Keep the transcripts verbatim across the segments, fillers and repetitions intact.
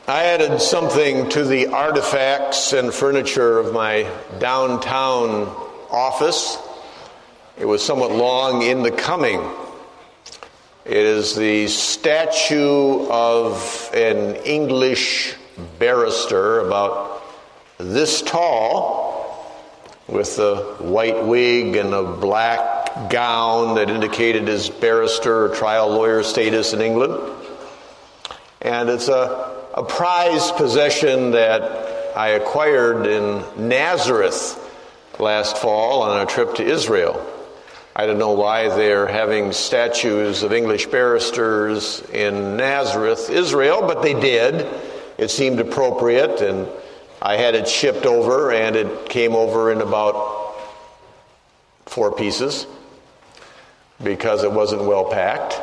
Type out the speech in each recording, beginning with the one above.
I added something to the artifacts and furniture of my downtown office. It was somewhat long in the coming. It is the statue of an English barrister about this tall, with a white wig and a black gown that indicated his barrister or trial lawyer status in England. And it's a A prized possession that I acquired in Nazareth last fall on a trip to Israel. I don't know why they're having statues of English barristers in Nazareth, Israel, but they did. It seemed appropriate, and I had it shipped over, and it came over in about four pieces because it wasn't well packed.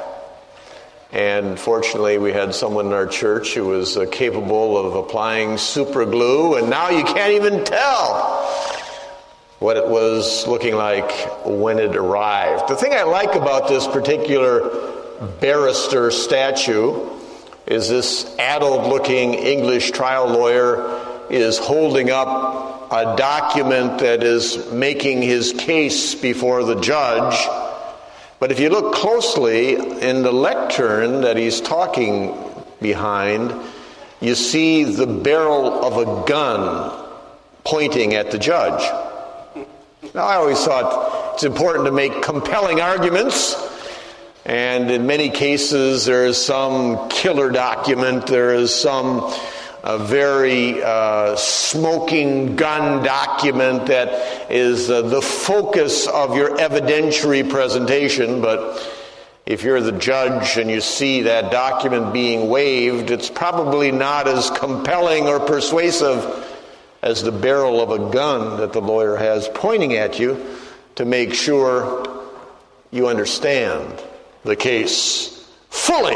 And fortunately, we had someone in our church who was uh, capable of applying super glue, and now you can't even tell what it was looking like when it arrived. The thing I like about this particular barrister statue is this addled-looking English trial lawyer is holding up a document that is making his case before the judge. But if you look closely in the lectern that he's talking behind, you see the barrel of a gun pointing at the judge. Now, I always thought it's important to make compelling arguments, and in many cases there is some killer document, there is some a very uh, smoking gun document that is uh, the focus of your evidentiary presentation. But if you're the judge and you see that document being waived, it's probably not as compelling or persuasive as the barrel of a gun that the lawyer has pointing at you to make sure you understand the case fully.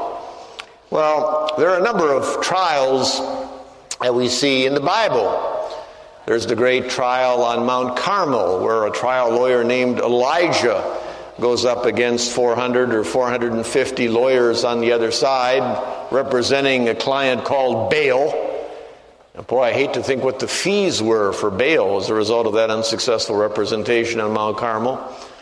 Well, there are a number of trials that we see in the Bible. There's the great trial on Mount Carmel, where a trial lawyer named Elijah goes up against four hundred or four hundred fifty lawyers on the other side, representing a client called Baal. And boy, I hate to think what the fees were for Baal as a result of that unsuccessful representation on Mount Carmel.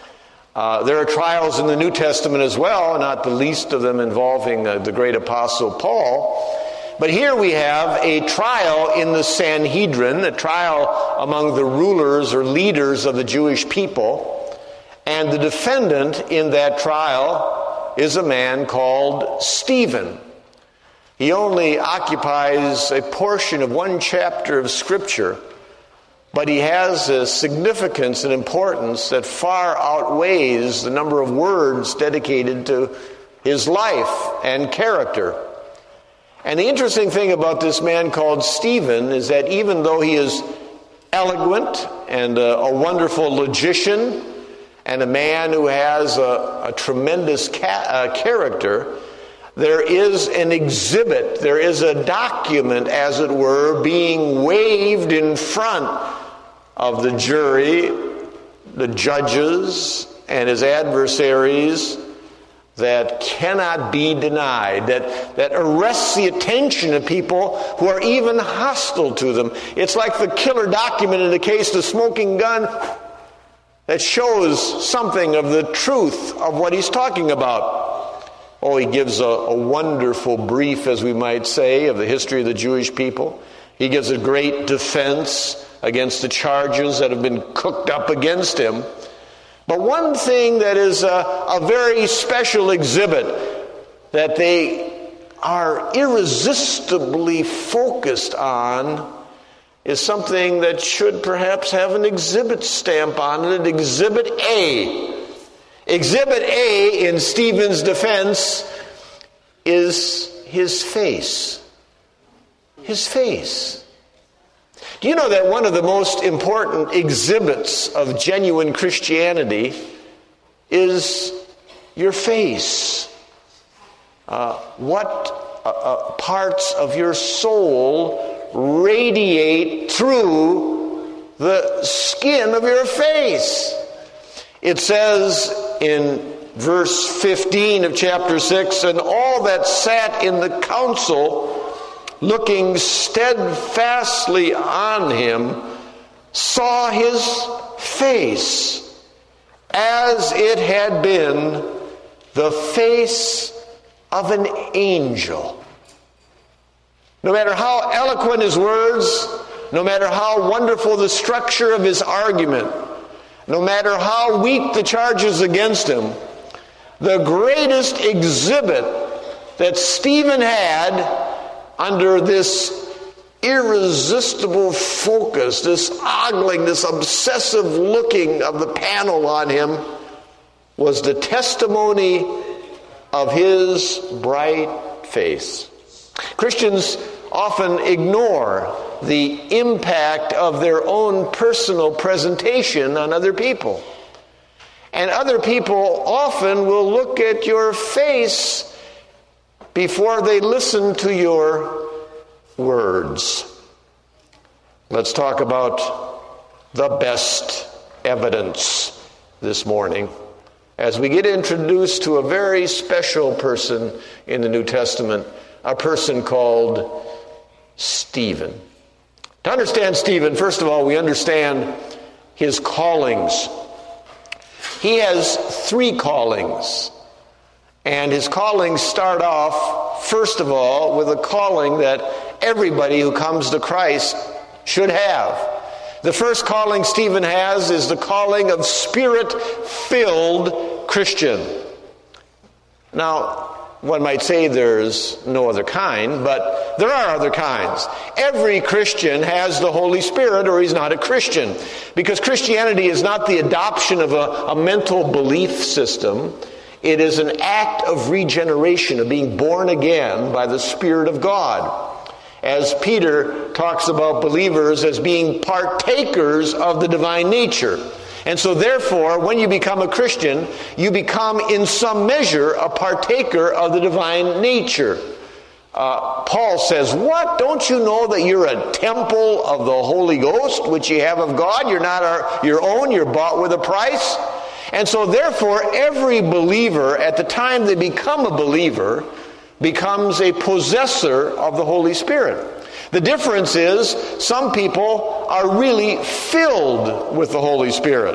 Uh, there are trials in the New Testament as well, not the least of them involving uh, the great apostle Paul. But here we have a trial in the Sanhedrin, a trial among the rulers or leaders of the Jewish people. And the defendant in that trial is a man called Stephen. He only occupies a portion of one chapter of Scripture, but he has a significance and importance that far outweighs the number of words dedicated to his life and character. And the interesting thing about this man called Stephen is that even though he is eloquent and a, a wonderful logician and a man who has a, a tremendous ca- uh, character, there is an exhibit, there is a document, as it were, being waved in front of the jury, the judges, and his adversaries that cannot be denied, that, that arrests the attention of people who are even hostile to them. It's like the killer document in the case of the smoking gun that shows something of the truth of what he's talking about. Oh, he gives a, a wonderful brief, as we might say, of the history of the Jewish people. He gives a great defense against the charges that have been cooked up against him. But one thing that is a, a very special exhibit that they are irresistibly focused on is something that should perhaps have an exhibit stamp on it, Exhibit A. Exhibit A in Stephen's defense is his face. His face. Do you know that one of the most important exhibits of genuine Christianity is your face? Uh, what uh, uh, parts of your soul radiate through the skin of your face? It says in verse fifteen of chapter six, and all that sat in the council looking steadfastly on him, saw his face as it had been the face of an angel. No matter how eloquent his words, no matter how wonderful the structure of his argument, no matter how weak the charges against him, the greatest exhibit that Stephen had under this irresistible focus, this ogling, this obsessive looking of the panel on him, was the testimony of his bright face. Christians often ignore the impact of their own personal presentation on other people. And other people often will look at your face before they listen to your words. Let's talk about the best evidence this morning as we get introduced to a very special person in the New Testament, a person called Stephen. To understand Stephen, first of all, we understand his callings. He has three callings. And his callings start off, first of all, with a calling that everybody who comes to Christ should have. The first calling Stephen has is the calling of Spirit-filled Christian. Now, one might say there's no other kind, but there are other kinds. Every Christian has the Holy Spirit or he's not a Christian. Because Christianity is not the adoption of a, a mental belief system. It is an act of regeneration, of being born again by the Spirit of God. As Peter talks about believers as being partakers of the divine nature. And so therefore, when you become a Christian, you become in some measure a partaker of the divine nature. Uh, Paul says, what? Don't you know that you're a temple of the Holy Ghost, which you have of God? You're not our, your own, you're bought with a price. And so therefore, every believer, at the time they become a believer, becomes a possessor of the Holy Spirit. The difference is, some people are really filled with the Holy Spirit.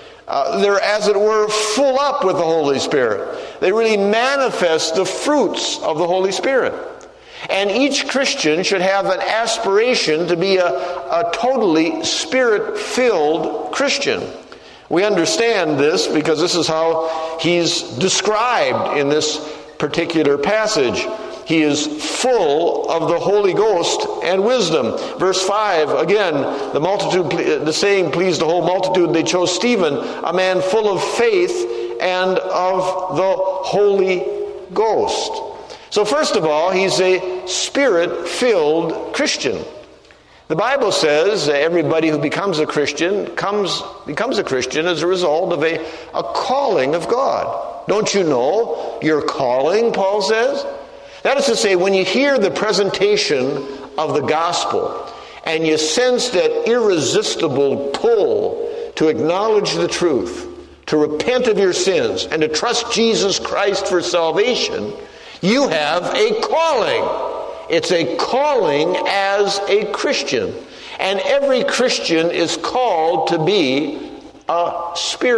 Uh, they're, as it were, full up with the Holy Spirit. They really manifest the fruits of the Holy Spirit. And each Christian should have an aspiration to be a, a totally Spirit-filled Christian. We understand this because this is how he's described in this particular passage. He is full of the Holy Ghost and wisdom. Verse five, again, the multitude, the saying pleased the whole multitude. They chose Stephen, a man full of faith and of the Holy Ghost. So first of all, he's a Spirit-filled Christian. The Bible says everybody who becomes a Christian comes becomes a Christian as a result of a, a calling of God. Don't you know your calling, Paul says? That is to say, when you hear the presentation of the gospel and you sense that irresistible pull to acknowledge the truth, to repent of your sins, and to trust Jesus Christ for salvation, you have a calling. It's a calling as a Christian. And every Christian is called to be a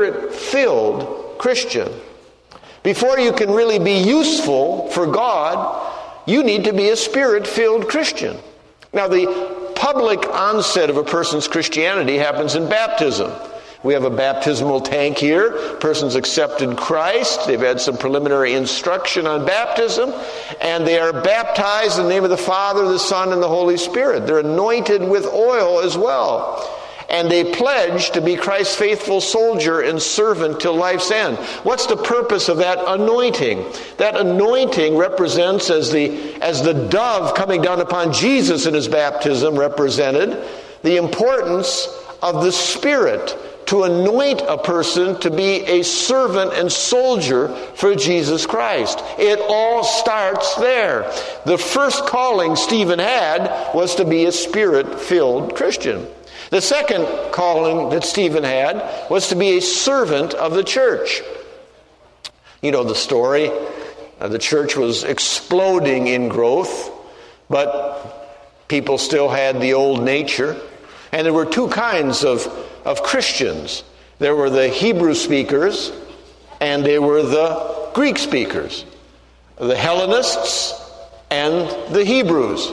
Spirit-filled Christian. Before you can really be useful for God, you need to be a Spirit-filled Christian. Now, the public onset of a person's Christianity happens in baptism. We have a baptismal tank here. Person's accepted Christ. They've had some preliminary instruction on baptism. And they are baptized in the name of the Father, the Son, and the Holy Spirit. They're anointed with oil as well. And they pledge to be Christ's faithful soldier and servant till life's end. What's the purpose of that anointing? That anointing represents, as the, as the dove coming down upon Jesus in his baptism represented, the importance of the Spirit to anoint a person to be a servant and soldier for Jesus Christ. It all starts there. The first calling Stephen had was to be a Spirit-filled Christian. The second calling that Stephen had was to be a servant of the church. You know the story. Uh, the church was exploding in growth. But people still had the old nature. And there were two kinds of, of Christians. There were the Hebrew speakers, and there were the Greek speakers. The Hellenists and the Hebrews.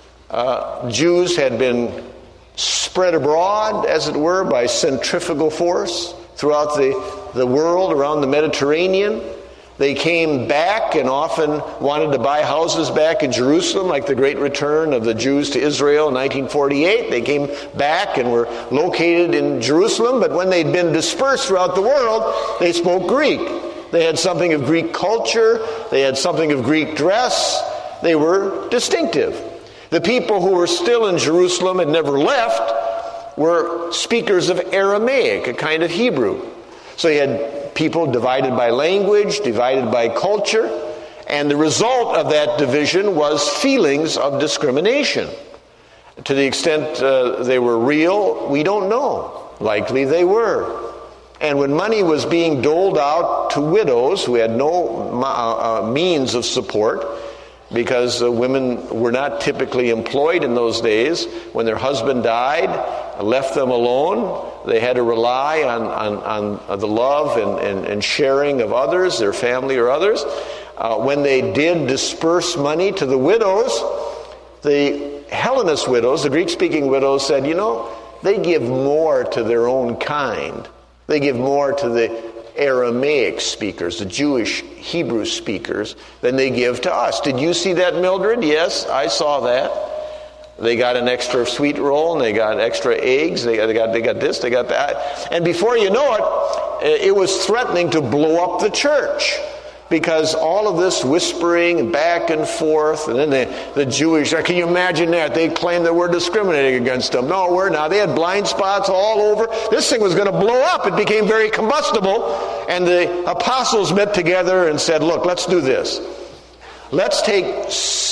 Uh, Jews had been spread abroad, as it were, by centrifugal force throughout the, the world, around the Mediterranean. They came back and often wanted to buy houses back in Jerusalem, like the great return of the Jews to Israel in nineteen forty-eight. They came back and were located in Jerusalem, but when they'd been dispersed throughout the world, they spoke Greek. They had something of Greek culture. They had something of Greek dress. They were distinctive. The people who were still in Jerusalem and never left were speakers of Aramaic, a kind of Hebrew. So you had people divided by language, divided by culture, and the result of that division was feelings of discrimination. To the extent uh, they were real, we don't know. Likely they were. And when money was being doled out to widows who had no uh, means of support, because uh, women were not typically employed in those days, when their husband died, left them alone, they had to rely on, on, on the love and, and, and sharing of others, their family or others. Uh, when they did disperse money to the widows, the Hellenist widows, the Greek-speaking widows, said, you know, they give more to their own kind. They give more to the Aramaic speakers, the Jewish Hebrew speakers, than they give to us. Did you see that, Mildred? Yes, I saw that. They got an extra sweet roll, and they got extra eggs, they got, they got, they got this, they got that. And before you know it, it was threatening to blow up the church. Because all of this whispering back and forth, and then the, the Jewish, can you imagine that? They claimed that we're discriminating against them. No, we're not. They had blind spots all over. This thing was going to blow up. It became very combustible. And the apostles met together and said, look, let's do this. Let's take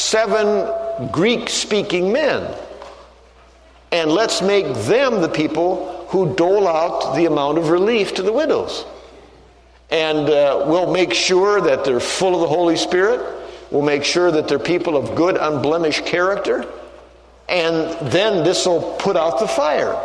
seven Greek-speaking men, and let's make them the people who dole out the amount of relief to the widows. And uh, we'll make sure that they're full of the Holy Spirit. We'll make sure that they're people of good, unblemished character. And then this will put out the fire.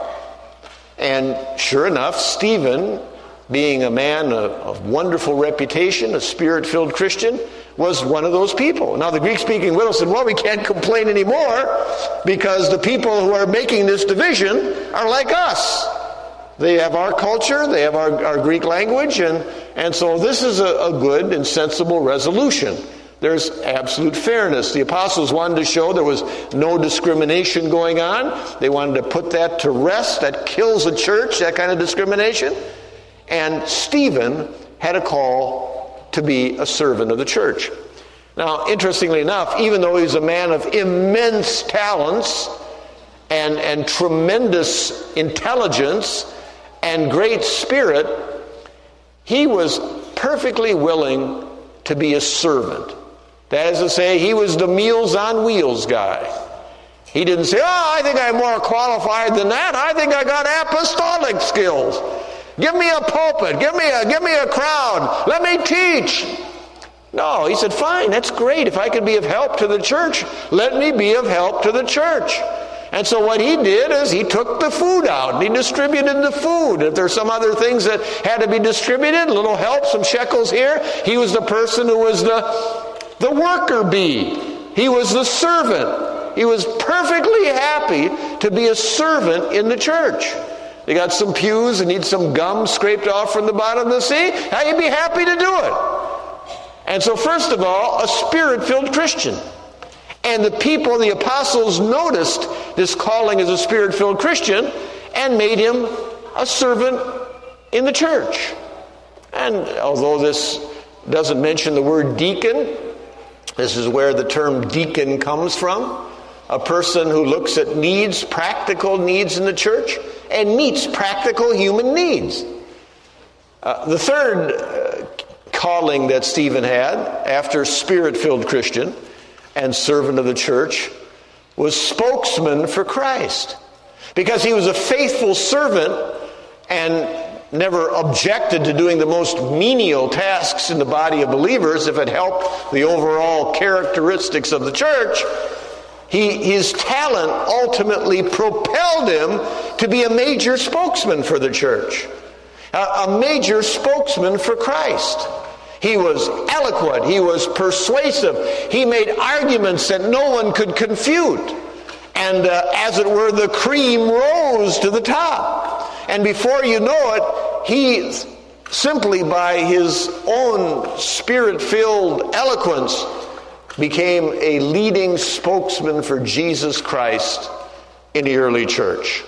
And sure enough, Stephen, being a man of, of wonderful reputation, a Spirit-filled Christian, was one of those people. Now the Greek-speaking widow said, well, we can't complain anymore because the people who are making this division are like us. They have our culture, they have our, our Greek language, and, and so this is a, a good and sensible resolution. There's absolute fairness. The apostles wanted to show there was no discrimination going on. They wanted to put that to rest. That kills a church, that kind of discrimination. And Stephen had a call to be a servant of the church. Now, interestingly enough, even though he was a man of immense talents and, and tremendous intelligence and great spirit, he was perfectly willing to be a servant. That is to say, he was the Meals on Wheels guy. He didn't say, oh, I think I'm more qualified than that. I think I got apostolic skills. Give me a pulpit. Give me a, give me a crowd. Let me teach. No, he said, fine, that's great. If I could be of help to the church, let me be of help to the church. And so what he did is he took the food out. He distributed the food. If there's some other things that had to be distributed, a little help, some shekels here, he was the person who was the, the worker bee. He was the servant. He was perfectly happy to be a servant in the church. They got some pews and need some gum scraped off from the bottom of the sea. How you'd be happy to do it. And so first of all, a Spirit-filled Christian. And the people, the apostles, noticed this calling as a Spirit-filled Christian and made him a servant in the church. And although this doesn't mention the word deacon, this is where the term deacon comes from. A person who looks at needs, practical needs in the church, and meets practical human needs. Uh, the third uh, calling that Stephen had, after Spirit-filled Christian and servant of the church, was spokesman for Christ. Because he was a faithful servant and never objected to doing the most menial tasks in the body of believers if it helped the overall characteristics of the church. He, his talent ultimately propelled him to be a major spokesman for the church, a, a major spokesman for Christ. He was eloquent. He was persuasive. He made arguments that no one could confute. And uh, as it were, the cream rose to the top. And before you know it, he, simply by his own spirit-filled eloquence, became a leading spokesman for Jesus Christ in the early church.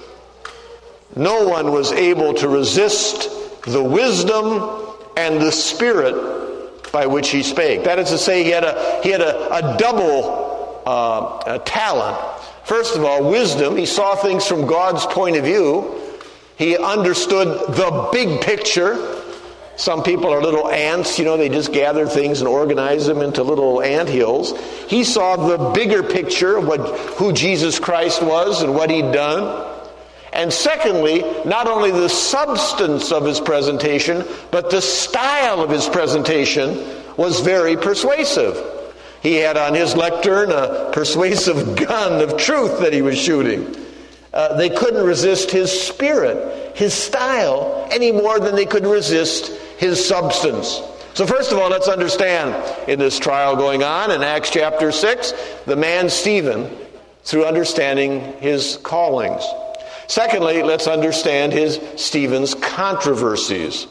No one was able to resist the wisdom and the spirit by which he spake. That is to say, he had a, he had a, a double uh, a talent. First of all, wisdom. He saw things from God's point of view. He understood the big picture. Some people are little ants, you know, they just gather things and organize them into little ant hills. He saw the bigger picture of what, who Jesus Christ was and what he'd done. And secondly, not only the substance of his presentation, but the style of his presentation was very persuasive. He had on his lectern a persuasive gun of truth that he was shooting. Uh, they couldn't resist his spirit, his style, any more than they could resist his substance. So first of all, let's understand in this trial going on in Acts chapter six, the man Stephen, through understanding his callings. Secondly, let's understand his Stephen's controversies.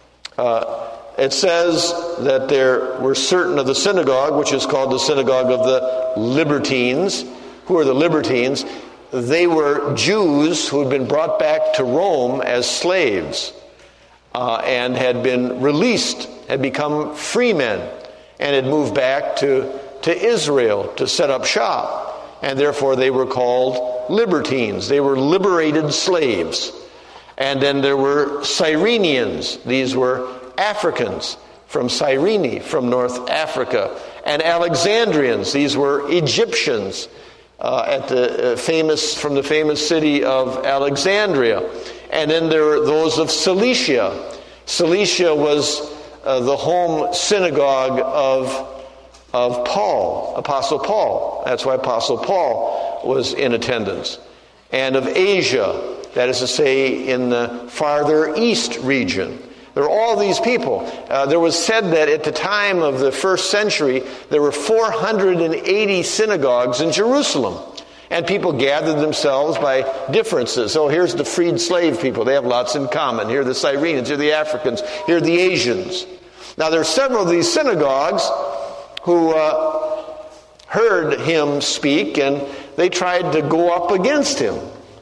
Uh, it says that there were certain of the synagogue, which is called the synagogue of the Libertines. Who are the Libertines? They were Jews who had been brought back to Rome as slaves. Uh, and had been released, had become free men, and had moved back to, to Israel to set up shop. And therefore they were called libertines. They were liberated slaves. And then there were Cyrenians. These were Africans from Cyrene, from North Africa. And Alexandrians. These were Egyptians uh, at the uh, famous from the famous city of Alexandria. And then there were those of Cilicia. Cilicia was uh, the home synagogue of, of Paul, Apostle Paul. That's why Apostle Paul was in attendance. And of Asia, that is to say, in the farther east region. There were all these people. Uh, there was said that at the time of the first century, there were four hundred eighty synagogues in Jerusalem. And people gathered themselves by differences. Oh, here's the freed slave people. They have lots in common. Here are the Cyrenians. Here are the Africans. Here are the Asians. Now, there are several of these synagogues who uh, heard him speak, and they tried to go up against him.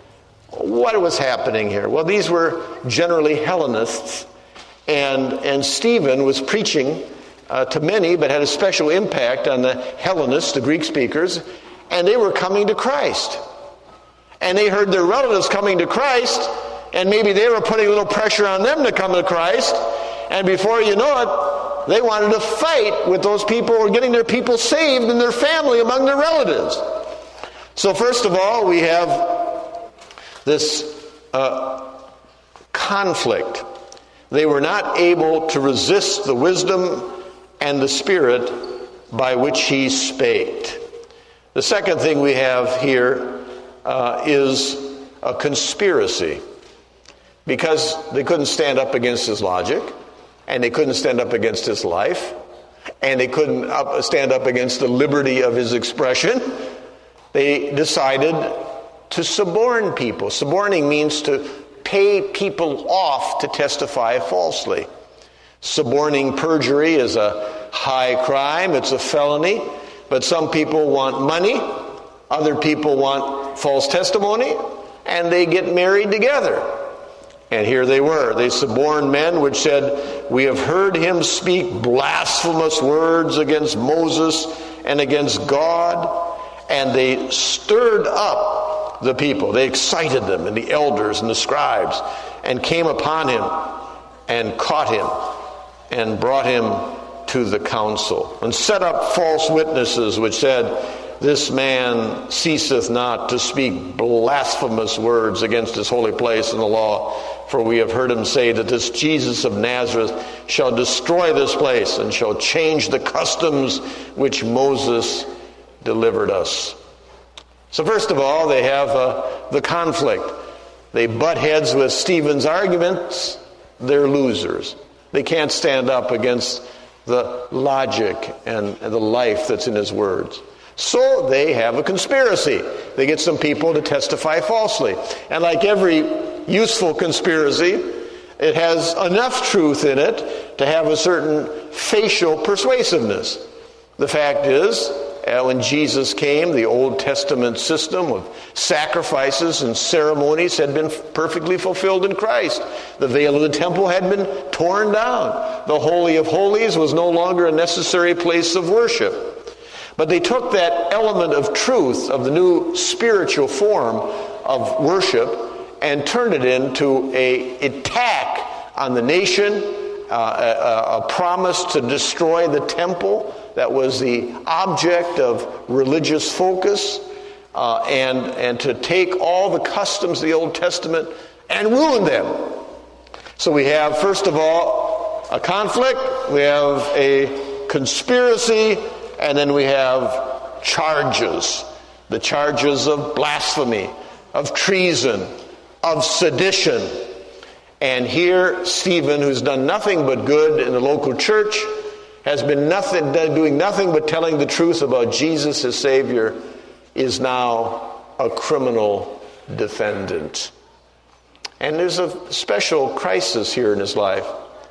What was happening here? Well, these were generally Hellenists, and, and Stephen was preaching uh, to many, but had a special impact on the Hellenists, the Greek speakers. And they were coming to Christ. And they heard their relatives coming to Christ, and maybe they were putting a little pressure on them to come to Christ. And before you know it, they wanted to fight with those people who were getting their people saved and their family among their relatives. So first of all, we have this uh, conflict. They were not able to resist the wisdom and the spirit by which he spake. The second thing we have here uh, is a conspiracy, because they couldn't stand up against his logic, and they couldn't stand up against his life, and they couldn't up, stand up against the liberty of his expression. They decided to suborn people. Suborning means to pay people off to testify falsely. Suborning perjury is a high crime. It's a felony. But some people want money, other people want false testimony, and they get married together. And here they were. They suborned men which said, "We have heard him speak blasphemous words against Moses and against God." And they stirred up the people. They excited them, and the elders and the scribes, and came upon him and caught him and brought him to the council, and set up false witnesses which said, "This man ceaseth not to speak blasphemous words against his holy place and the law. For we have heard him say that this Jesus of Nazareth shall destroy this place and shall change the customs which Moses delivered us." So first of all, they have uh, the conflict. They butt heads with Stephen's arguments. They're losers. They can't stand up against the logic and the life that's in his words. So they have a conspiracy. They get some people to testify falsely. And like every useful conspiracy, it has enough truth in it to have a certain facial persuasiveness. The fact is, when Jesus came, the Old Testament system of sacrifices and ceremonies had been perfectly fulfilled in Christ. The veil of the temple had been torn down. The Holy of Holies was no longer a necessary place of worship. But they took that element of truth, of the new spiritual form of worship, and turned it into an attack on the nation, uh, a, a promise to destroy the temple that was the object of religious focus, uh, and, and to take all the customs of the Old Testament and ruin them. So we have, first of all, a conflict, we have a conspiracy, and then we have charges. The charges of blasphemy, of treason, of sedition. And here, Stephen, who's done nothing but good in the local church, has been nothing, doing nothing but telling the truth about Jesus, his Savior, is now a criminal defendant. And there's a special crisis here in his life,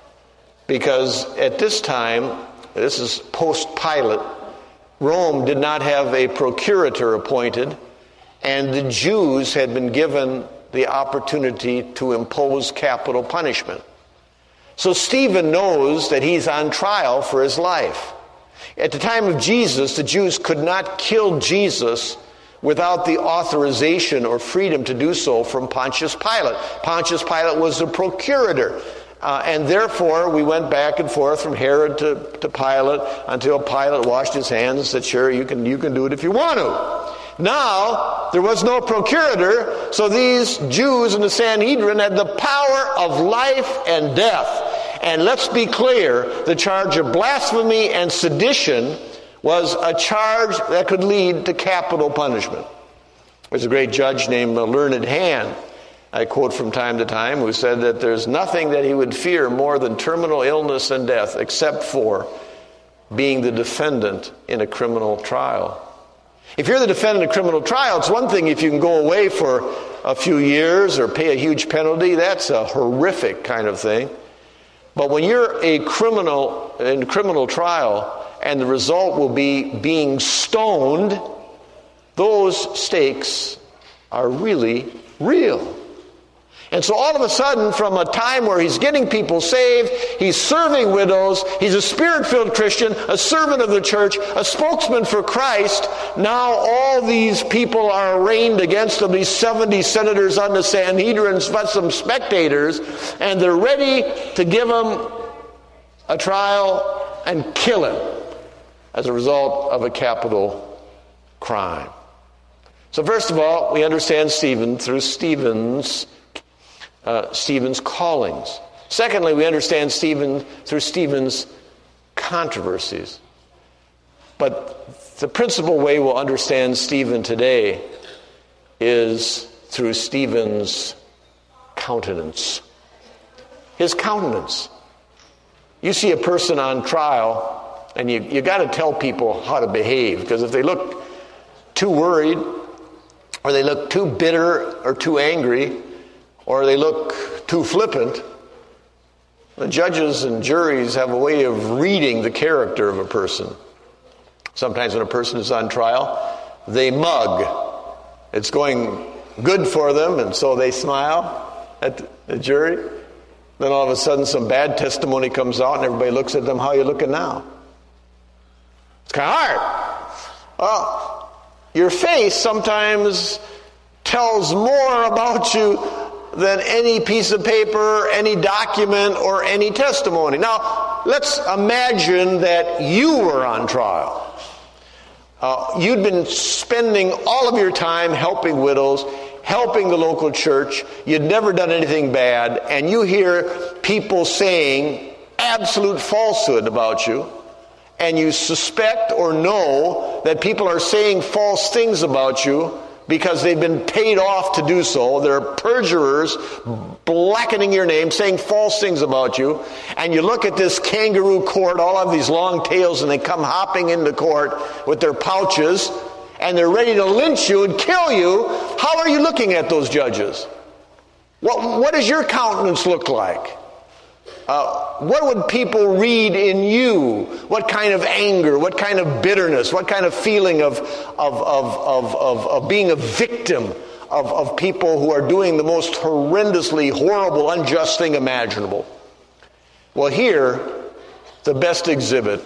because at this time, this is post-Pilate, Rome did not have a procurator appointed, and the Jews had been given the opportunity to impose capital punishment. So Stephen knows that he's on trial for his life. At the time of Jesus, the Jews could not kill Jesus without the authorization or freedom to do so from Pontius Pilate. Pontius Pilate was the procurator. Uh, and therefore, we went back and forth from Herod to, to Pilate until Pilate washed his hands and said, sure, you can, you can do it if you want to. Now, there was no procurator, so these Jews in the Sanhedrin had the power of life and death. And let's be clear, the charge of blasphemy and sedition was a charge that could lead to capital punishment. There's a great judge named Learned Hand, I quote from time to time, who said that there's nothing that he would fear more than terminal illness and death except for being the defendant in a criminal trial. If you're the defendant in a criminal trial, it's one thing if you can go away for a few years or pay a huge penalty. That's a horrific kind of thing. But when you're a criminal in a criminal trial and the result will be being stoned, those stakes are really real. And so all of a sudden, from a time where he's getting people saved, he's serving widows, he's a Spirit-filled Christian, a servant of the church, a spokesman for Christ, now all these people are arraigned against him, these seventy senators on the Sanhedrin, but some spectators, and they're ready to give him a trial and kill him as a result of a capital crime. So first of all, we understand Stephen through Stephen's Uh, Stephen's callings. Secondly, we understand Stephen through Stephen's controversies. But the principal way we'll understand Stephen today is through Stephen's countenance. His countenance. You see a person on trial, and you you got to tell people how to behave, because if they look too worried, or they look too bitter or too angry, or they look too flippant, the judges and juries have a way of reading the character of a person. Sometimes when a person is on trial, they mug. It's going good for them, and so they smile at the jury. Then all of a sudden some bad testimony comes out, and everybody looks at them, how are you looking now? It's kind of hard. Well, your face sometimes tells more about you than any piece of paper, any document, or any testimony. Now, let's imagine that you were on trial. Uh, you'd been spending all of your time helping widows, helping the local church. You'd never done anything bad, and you hear people saying absolute falsehood about you, and you suspect or know that people are saying false things about you because they've been paid off to do so. They're perjurers, blackening your name, saying false things about you. And you look at this kangaroo court, all of these long tails, and they come hopping into court with their pouches, and they're ready to lynch you and kill you. How are you looking at those judges? What, what does your countenance look like? Uh, what would people read in you? What kind of anger? What kind of bitterness? What kind of feeling of of of of, of, of being a victim of, of people who are doing the most horrendously horrible, unjust thing imaginable? Well, here, the best exhibit,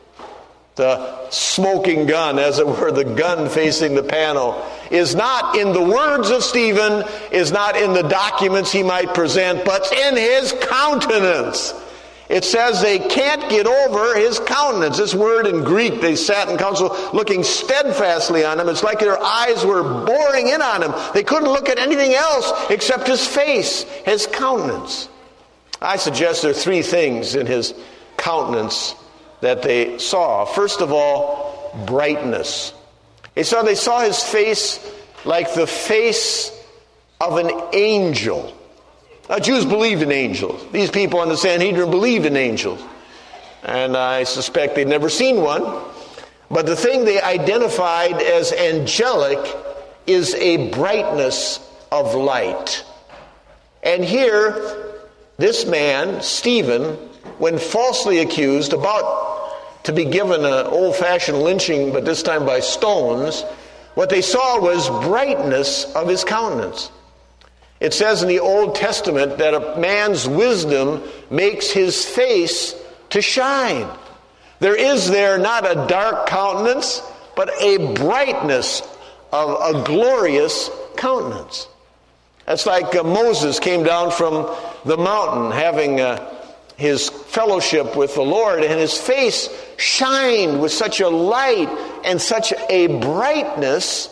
the smoking gun, as it were, the gun facing the panel, is not in the words of Stephen, is not in the documents he might present, but in his countenance. It says they can't get over his countenance. This word in Greek, they sat in council looking steadfastly on him. It's like their eyes were boring in on him. They couldn't look at anything else except his face, his countenance. I suggest there are three things in his countenance that they saw. First of all, brightness. They saw, they saw his face like the face of an angel. Now, Jews believed in angels. These people on the Sanhedrin believed in angels. And I suspect they'd never seen one. But the thing they identified as angelic is a brightness of light. And here, this man, Stephen, when falsely accused, about to be given an old-fashioned lynching, but this time by stones, what they saw was brightness of his countenance. It says in the Old Testament that a man's wisdom makes his face to shine. There is there not a dark countenance, but a brightness of a glorious countenance. That's like uh, Moses came down from the mountain having uh, his fellowship with the Lord, and his face shined with such a light and such a brightness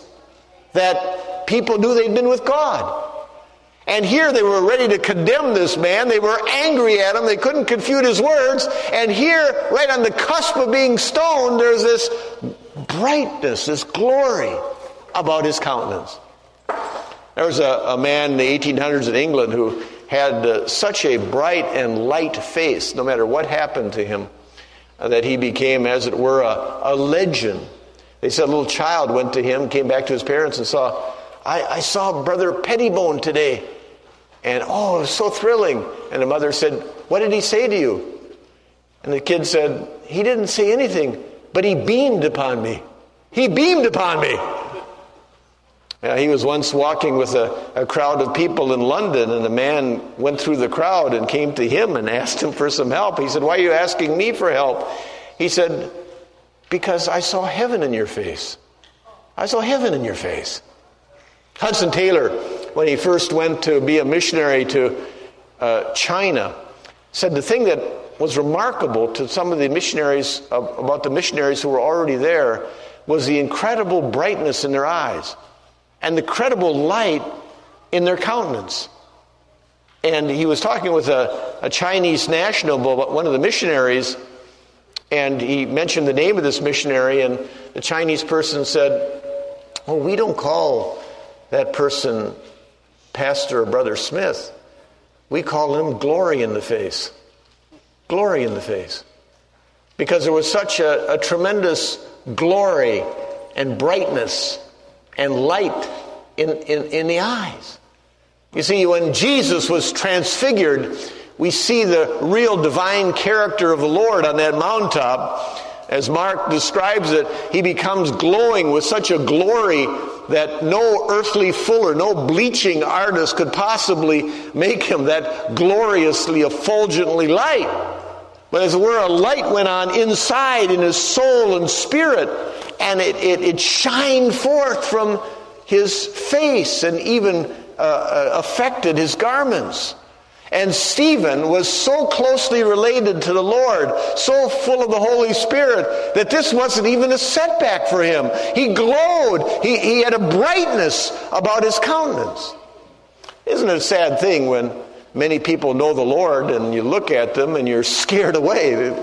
that people knew they'd been with God. And here they were ready to condemn this man. They were angry at him. They couldn't confute his words. And here, right on the cusp of being stoned, there's this brightness, this glory about his countenance. There was a, a man in the eighteen hundreds in England who had uh, such a bright and light face, no matter what happened to him, uh, that he became, as it were, a, a legend. They said a little child went to him, came back to his parents and saw, I, I saw Brother Pettibone today. And, oh, it was so thrilling. And the mother said, what did he say to you? And the kid said, he didn't say anything, but he beamed upon me. He beamed upon me. Yeah, he was once walking with a, a crowd of people in London, and a man went through the crowd and came to him and asked him for some help. He said, why are you asking me for help? He said, because I saw heaven in your face. I saw heaven in your face. Hudson Taylor, when he first went to be a missionary to uh, China, said the thing that was remarkable to some of the missionaries, uh, about the missionaries who were already there, was the incredible brightness in their eyes and the credible light in their countenance. And he was talking with a, a Chinese national, one of the missionaries, and he mentioned the name of this missionary, and the Chinese person said, oh, we don't call that person Pastor or Brother Smith. We call him glory in the face. Glory in the face. Because there was such a, a tremendous glory and brightness and light in, in, in the eyes. You see, when Jesus was transfigured, we see the real divine character of the Lord on that mountaintop. As Mark describes it, he becomes glowing with such a glory that no earthly fuller, no bleaching artist could possibly make him that gloriously, effulgently light. But as it were, a light went on inside in his soul and spirit, and it, it, it shined forth from his face and even uh, affected his garments. And Stephen was so closely related to the Lord, so full of the Holy Spirit, that this wasn't even a setback for him. He glowed. He, he had a brightness about his countenance. Isn't it a sad thing when many people know the Lord and you look at them and you're scared away?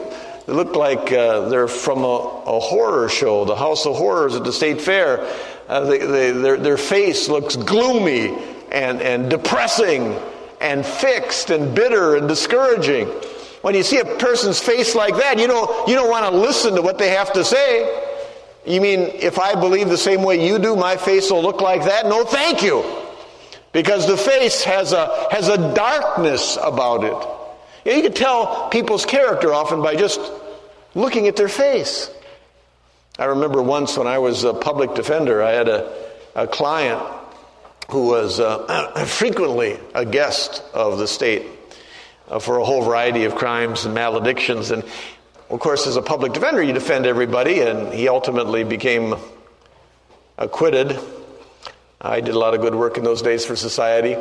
They look like uh, they're from a, a horror show, the House of Horrors at the State Fair. Uh, they, they, their, their face looks gloomy and, and depressing and fixed and bitter and discouraging. When you see a person's face like that, you don't, you don't want to listen to what they have to say. You mean, if I believe the same way you do, my face will look like that? No, thank you. Because the face has a, has a darkness about it. You know, you can tell people's character often by just looking at their face. I remember once when I was a public defender, I had a, a client who was uh, frequently a guest of the state uh, for a whole variety of crimes and maledictions. And, of course, as a public defender, you defend everybody, and he ultimately became acquitted. I did a lot of good work in those days for society.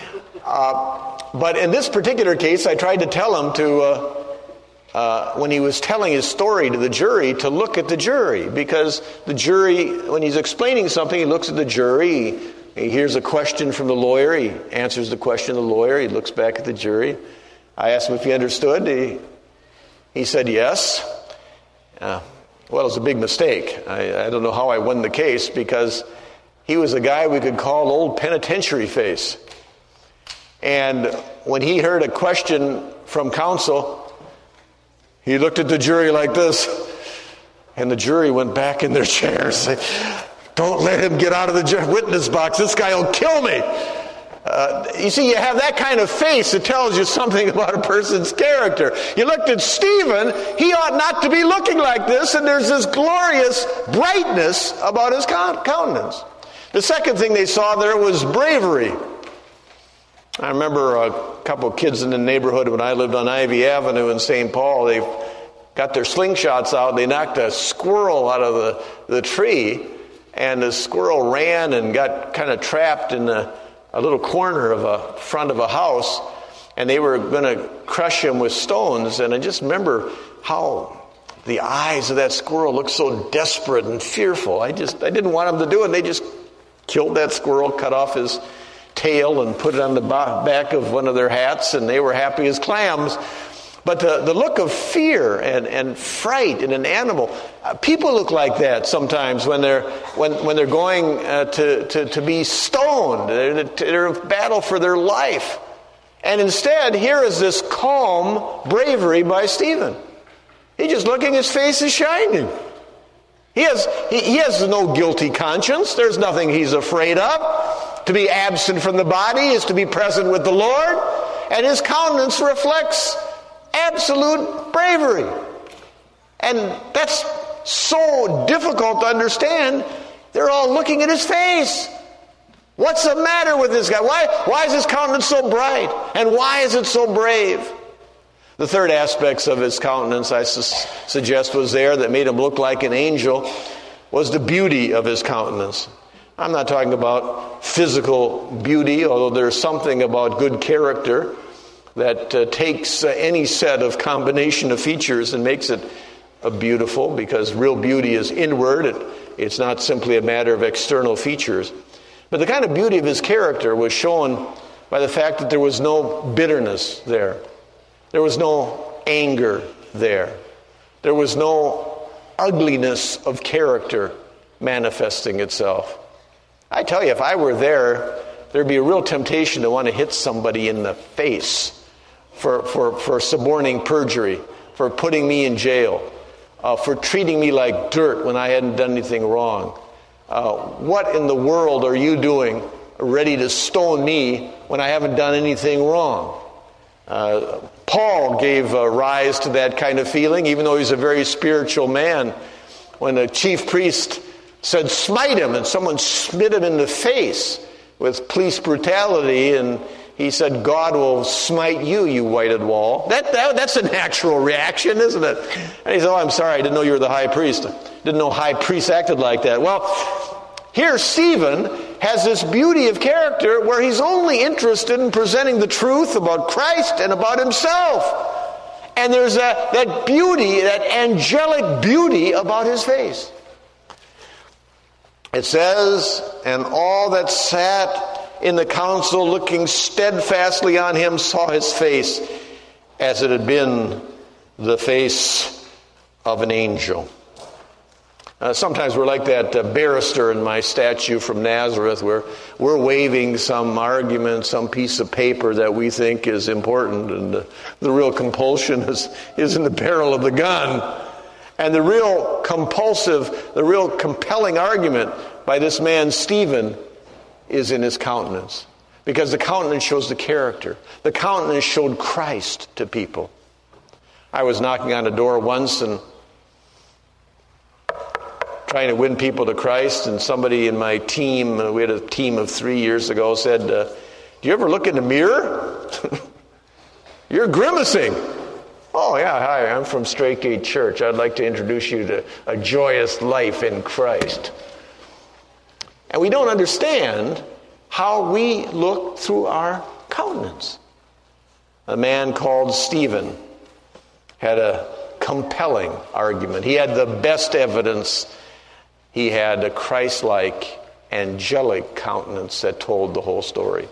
Uh, but in this particular case, I tried to tell him to, uh, uh, when he was telling his story to the jury, to look at the jury. Because the jury, when he's explaining something, he looks at the jury. He hears a question from the lawyer. He answers the question of the lawyer. He looks back at the jury. I asked him if he understood. He, he said yes. Uh, well, it was a big mistake. I, I don't know how I won the case, because he was a guy we could call Old Penitentiary Face. And when he heard a question from counsel, he looked at the jury like this, and the jury went back in their chairs. Don't let him get out of the witness box. This guy will kill me. Uh, you see, you have that kind of face that tells you something about a person's character. You looked at Stephen, he ought not to be looking like this, and there's this glorious brightness about his countenance. The second thing they saw there was bravery. I remember a couple of kids in the neighborhood when I lived on Ivy Avenue in Saint Paul. They got their slingshots out. They knocked a squirrel out of the, the tree, and the squirrel ran and got kind of trapped in a, a little corner of a front of a house, and they were going to crush him with stones. And I just remember how the eyes of that squirrel looked so desperate and fearful. I just I didn't want them to do it. They just killed that squirrel, cut off his tail, and put it on the back of one of their hats, and they were happy as clams. But the, the look of fear and, and fright in an animal, uh, people look like that sometimes when they're when when they're going uh, to, to to be stoned. They're, they're in battle for their life, and instead, here is this calm bravery by Stephen. He's just looking; his face is shining. He has he, he has no guilty conscience. There's nothing he's afraid of. To be absent from the body is to be present with the Lord, and his countenance reflects absolute bravery. And that's so difficult to understand. They're all looking at his face. What's the matter with this guy? Why, why is his countenance so bright? And why is it so brave? The third aspects of his countenance, I su- suggest, was there that made him look like an angel, was the beauty of his countenance. I'm not talking about physical beauty, although there's something about good character that uh, takes uh, any set of combination of features and makes it uh, beautiful, because real beauty is inward. It, it's not simply a matter of external features. But the kind of beauty of his character was shown by the fact that there was no bitterness there. There was no anger there. There was no ugliness of character manifesting itself. I tell you, if I were there, there'd be a real temptation to want to hit somebody in the face for, for, for suborning perjury, for putting me in jail, uh, for treating me like dirt when I hadn't done anything wrong. Uh, what in the world are you doing ready to stone me when I haven't done anything wrong? Uh, Paul gave uh, rise to that kind of feeling, even though he's a very spiritual man. When the chief priest said, smite him, and someone smit him in the face with police brutality, and he said, God will smite you, you whited wall. That, that That's a natural reaction, isn't it? And he said, oh, I'm sorry, I didn't know you were the high priest. Didn't know high priests acted like that. Well, here Stephen has this beauty of character where he's only interested in presenting the truth about Christ and about himself. And there's a, that beauty, that angelic beauty about his face. It says, and all that sat in the council looking steadfastly on him saw his face as it had been the face of an angel. Uh, sometimes we're like that uh, barrister in my statue from Nazareth, where we're waving some argument, some piece of paper that we think is important, and uh, the real compulsion is, is in the barrel of the gun. And the real compulsive, the real compelling argument by this man, Stephen, is in his countenance. Because the countenance shows the character. The countenance showed Christ to people. I was knocking on a door once and trying to win people to Christ, and somebody in my team, we had a team of three years ago, said, uh, do you ever look in the mirror? You're grimacing. Oh, yeah, hi, I'm from Straight Gate Church. I'd like to introduce you to a joyous life in Christ. And we don't understand how we look through our countenance. A man called Stephen had a compelling argument. He had the best evidence. He had a Christ-like, angelic countenance that told the whole story.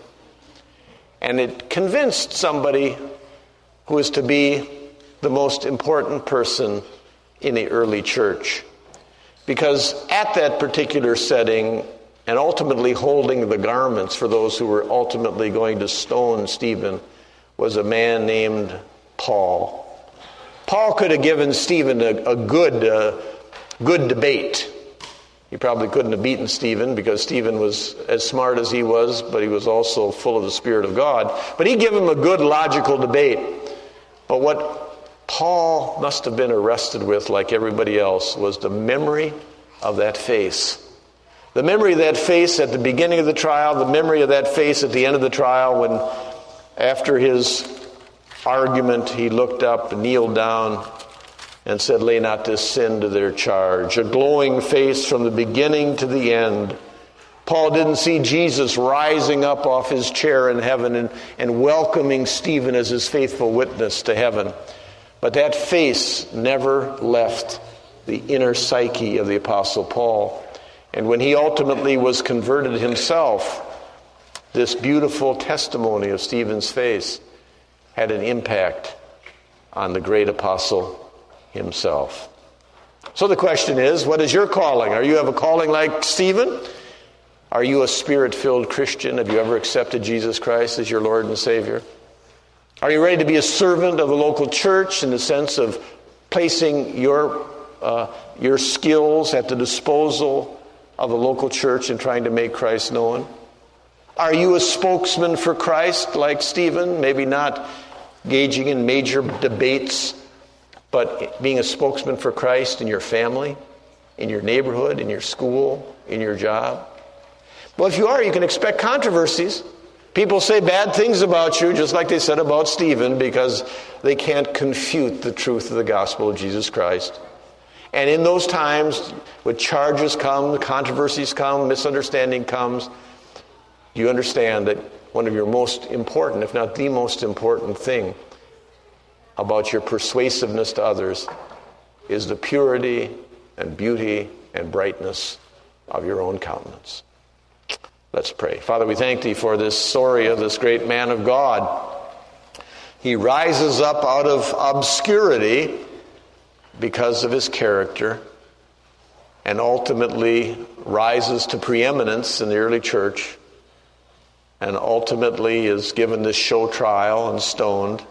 And it convinced somebody who is to be the most important person in the early church. Because at that particular setting, and ultimately holding the garments for those who were ultimately going to stone Stephen, was a man named Paul. Paul could have given Stephen a, a good, uh, good debate. He probably couldn't have beaten Stephen, because Stephen was as smart as he was, but he was also full of the Spirit of God. But he gave him a good logical debate. But what Paul must have been arrested with, like everybody else, was the memory of that face. The memory of that face at the beginning of the trial, the memory of that face at the end of the trial, when after his argument he looked up and kneeled down and said, lay not this sin to their charge. A glowing face from the beginning to the end. Paul didn't see Jesus rising up off his chair in heaven and, and welcoming Stephen as his faithful witness to heaven. But that face never left the inner psyche of the Apostle Paul. And when he ultimately was converted himself, this beautiful testimony of Stephen's face had an impact on the great apostle himself. So the question is, what is your calling? Are you have a calling like Stephen? Are you a Spirit-filled Christian? Have you ever accepted Jesus Christ as your Lord and Savior? Are you ready to be a servant of the local church in the sense of placing your uh, your skills at the disposal of the local church and trying to make Christ known? Are you a spokesman for Christ like Stephen? Maybe not engaging in major debates, but being a spokesman for Christ in your family, in your neighborhood, in your school, in your job? Well, if you are, you can expect controversies. People say bad things about you, just like they said about Stephen, because they can't confute the truth of the gospel of Jesus Christ. And in those times, when charges come, controversies come, misunderstanding comes, you understand that one of your most important, if not the most important thing about your persuasiveness to others is the purity and beauty and brightness of your own countenance. Let's pray. Father, we thank Thee for this story of this great man of God. He rises up out of obscurity because of his character, and ultimately rises to preeminence in the early church, and ultimately is given this show trial and stoned.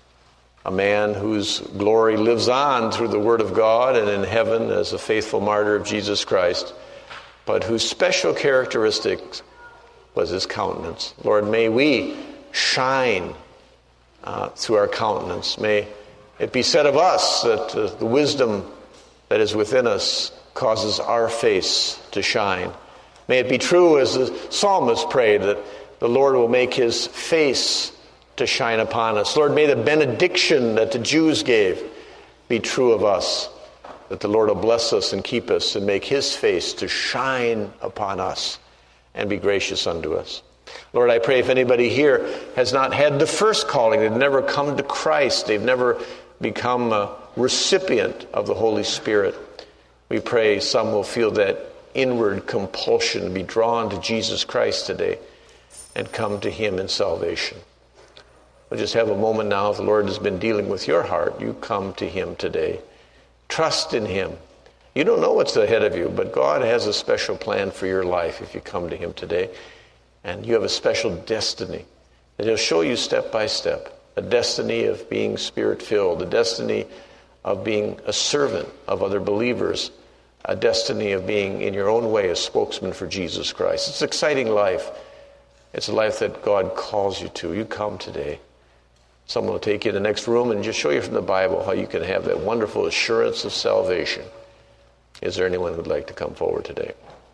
A man whose glory lives on through the Word of God and in heaven as a faithful martyr of Jesus Christ, but whose special characteristics was his countenance. Lord, may we shine uh, through our countenance. May it be said of us that uh, the wisdom that is within us causes our face to shine. May it be true, as the psalmist prayed, that the Lord will make his face to shine upon us. Lord, may the benediction that the Jews gave be true of us, that the Lord will bless us and keep us and make his face to shine upon us and be gracious unto us. Lord, I pray if anybody here has not had the first calling, they've never come to Christ, they've never become a recipient of the Holy Spirit, we pray some will feel that inward compulsion to be drawn to Jesus Christ today and come to him in salvation. We'll just have a moment now. If the Lord has been dealing with your heart, you come to him today Trust in him. You don't know what's ahead of you, but God has a special plan for your life if you come to him today. And you have a special destiny that he'll show you step by step. A destiny of being spirit-filled, a destiny of being a servant of other believers, a destiny of being, in your own way, a spokesman for Jesus Christ. It's an exciting life. It's a life that God calls you to. You come today. Someone will take you in the next room and just show you from the Bible how you can have that wonderful assurance of salvation. Is there anyone who would like to come forward today?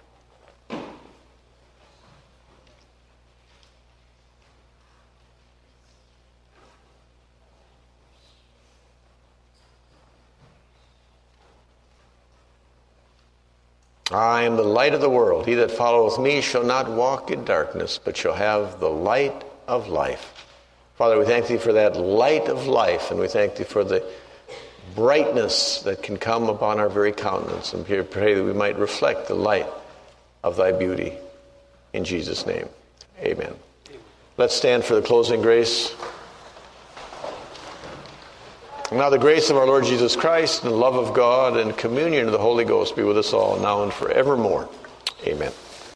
I am the light of the world. He that followeth me shall not walk in darkness, but shall have the light of life. Father, we thank thee for that light of life, and we thank thee for the brightness that can come upon our very countenance. And we pray that we might reflect the light of thy beauty. In Jesus' name, amen. Let's stand for the closing grace. And now the grace of our Lord Jesus Christ and the love of God and communion of the Holy Ghost be with us all now and forevermore. Amen.